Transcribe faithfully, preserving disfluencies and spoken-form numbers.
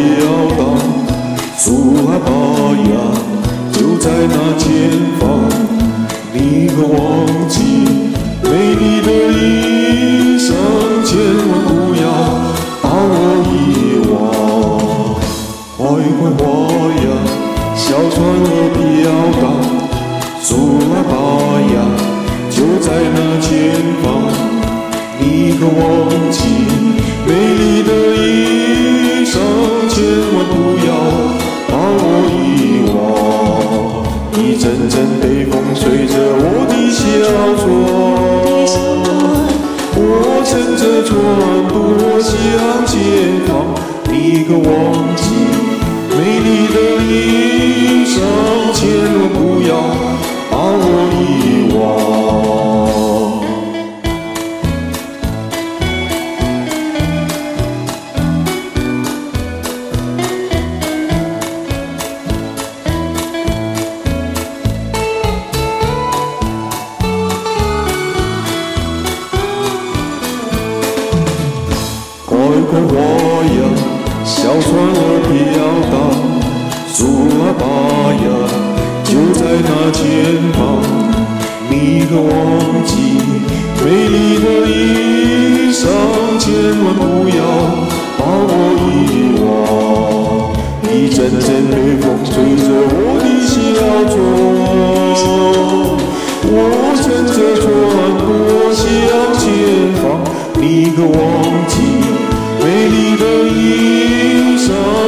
飘荡，苏阿巴呀，就在那前方。你可忘记美丽的衣裳，千万不要把我遗忘。快快花呀，小船儿飘荡，苏阿巴呀，就在那前方。你可忘记美丽的衣裳，千万不要把我遗忘。一阵阵北风吹着我的小船，我乘着船舵向前方。你可忘记美丽的衣裳，千万不要把我遗忘。快快划呀，小船儿飘荡，苏阿巴呀，就在那前方。你可忘记美丽的衣裳，千万不要把我遗忘。一阵阵北风吹着我的小船，我乘着船舵向前方。你可忘记美丽的衣裳？